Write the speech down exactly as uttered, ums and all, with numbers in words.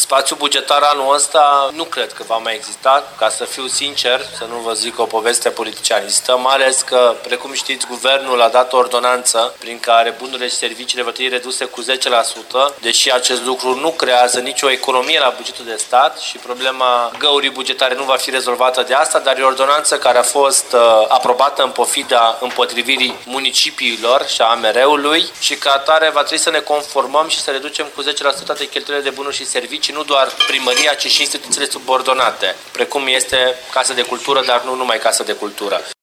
Spațiul bugetar anul ăsta nu cred că va mai exista, ca să fiu sincer, să nu vă zic o poveste politicianistă, mai ales că, precum știți, guvernul a dat o ordonanță prin care bunurile și serviciile vor trebui reduse cu zece la sută, deși acest lucru nu creează nicio economie la bugetul de stat și problema găurii bugetare nu va fi rezolvată de asta, dar e o ordonanță care a fost uh, aprobată în pofida împotrivirii municipiilor și a A M R-ului și ca atare va trebui să ne conformăm și să reducem cu zece la sută toate cheltuielile de bunuri și servicii, nu doar primăria, ci și instituțiile subordonate, precum este Casa de Cultură, dar nu numai Casa de Cultură.